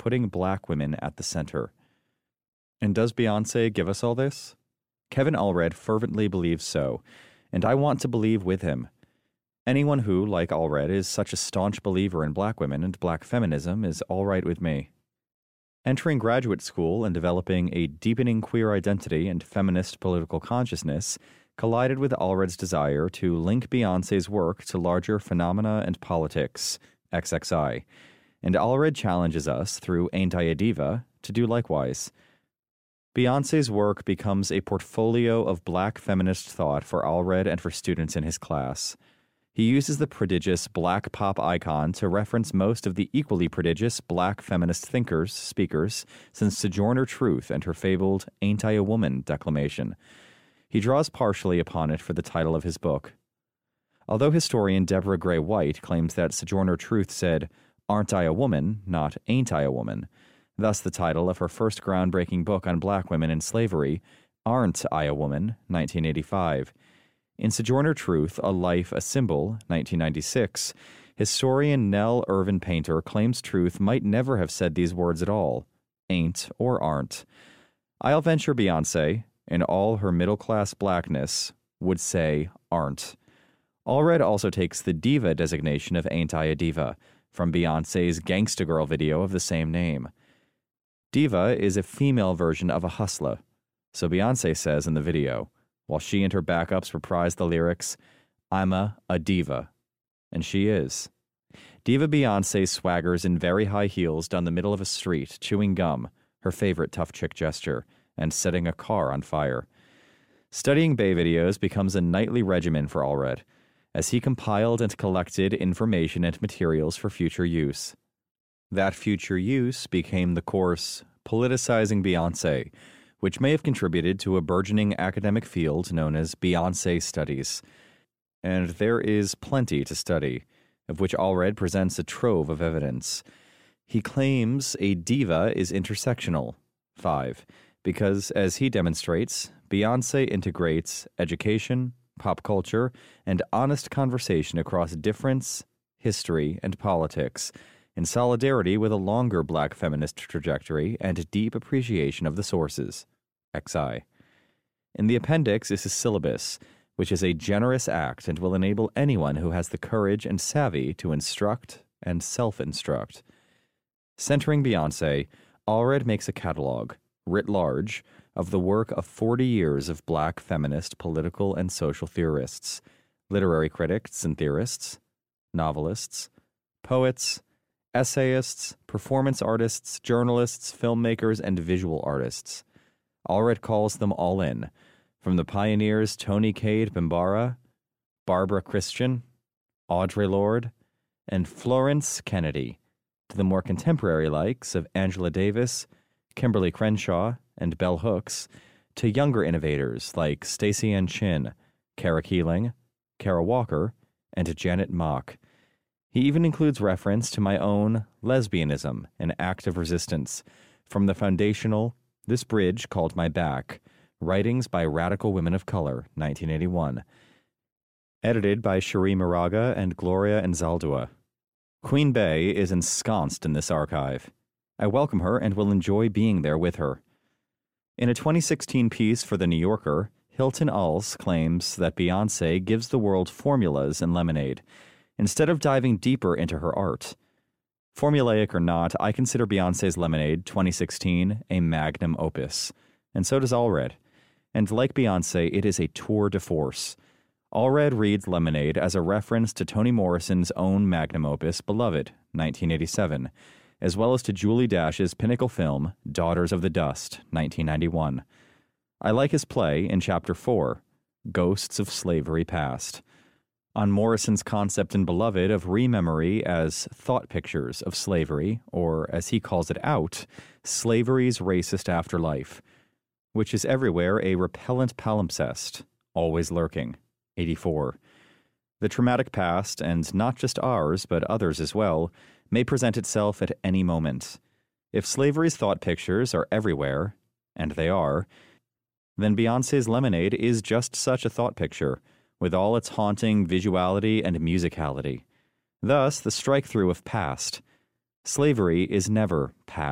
putting black women at the center. And does Beyoncé give us all this? Kevin Allred fervently believes so, and I want to believe with him. Anyone who, like Allred, is such a staunch believer in black women and black feminism is all right with me. Entering graduate school and developing a deepening queer identity and feminist political consciousness collided with Allred's desire to link Beyoncé's work to larger phenomena and politics, XXI, and Allred challenges us, through Ain't I a Diva, to do likewise. Beyoncé's work becomes a portfolio of black feminist thought for Allred and for students in his class. He uses the prodigious black pop icon to reference most of the equally prodigious black feminist thinkers, speakers, since Sojourner Truth and her fabled Ain't I a Woman declamation. He draws partially upon it for the title of his book. Although historian Deborah Gray White claims that Sojourner Truth said, "Aren't I a woman?" not "Ain't I a woman?" Thus the title of her first groundbreaking book on black women in slavery, Aren't I a Woman, 1985. In Sojourner Truth, A Life, a Symbol, 1996, historian Nell Irvin Painter claims Truth might never have said these words at all, ain't or aren't. I'll venture Beyoncé, in all her middle-class blackness, would say aren't. Allred also takes the diva designation of Ain't I a Diva from Beyoncé's Gangsta Girl video of the same name. Diva is a female version of a hustler, so Beyoncé says in the video, while she and her backups reprise the lyrics, "I'm a diva." And she is. Diva Beyoncé swaggers in very high heels down the middle of a street, chewing gum, her favorite tough chick gesture, and setting a car on fire. Studying Bey videos becomes a nightly regimen for Allred, as he compiled and collected information and materials for future use. That future use became the course Politicizing Beyoncé, which may have contributed to a burgeoning academic field known as Beyoncé Studies. And there is plenty to study, of which Allred presents a trove of evidence. He claims a diva is intersectional, 5, because, as he demonstrates, Beyoncé integrates education, pop culture, and honest conversation across difference, history, and politics, in solidarity with a longer black feminist trajectory and deep appreciation of the sources. XI. In the appendix is his syllabus, which is a generous act and will enable anyone who has the courage and savvy to instruct and self-instruct. Centering Beyoncé, Allred makes a catalog, writ large, of the work of 40 years of black feminist political and social theorists, literary critics and theorists, novelists, poets, essayists, performance artists, journalists, filmmakers, and visual artists. Allred calls them all in, from the pioneers Toni Cade Bambara, Barbara Christian, Audre Lorde, and Florence Kennedy, to the more contemporary likes of Angela Davis, Kimberly Crenshaw, and Bell Hooks, to younger innovators like Stacey Ann Chin, Kara Keeling, Kara Walker, and Janet Mock. He even includes reference to my own lesbianism, an act of resistance, from the foundational This Bridge Called My Back, Writings by Radical Women of Color, 1981. Edited by Cherie Moraga and Gloria Anzaldúa. Queen Bey is ensconced in this archive. I welcome her and will enjoy being there with her. In a 2016 piece for The New Yorker, Hilton Als claims that Beyoncé gives the world formulas in Lemonade, instead of diving deeper into her art. Formulaic or not, I consider Beyoncé's Lemonade 2016 a magnum opus, and so does Allred. And like Beyoncé, it is a tour de force. Allred reads Lemonade as a reference to Toni Morrison's own magnum opus, Beloved, 1987, as well as to Julie Dash's pinnacle film, Daughters of the Dust, 1991. I like his play in Chapter 4, Ghosts of Slavery Past, on Morrison's concept in Beloved of rememory as thought pictures of slavery, or, as he calls it out, slavery's racist afterlife, which is everywhere a repellent palimpsest, always lurking. 84. The traumatic past, and not just ours, but others as well, may present itself at any moment. If slavery's thought pictures are everywhere, and they are, then Beyoncé's Lemonade is just such a thought picture, with all its haunting visuality and musicality. Thus, the strike-through of past. Slavery is never past.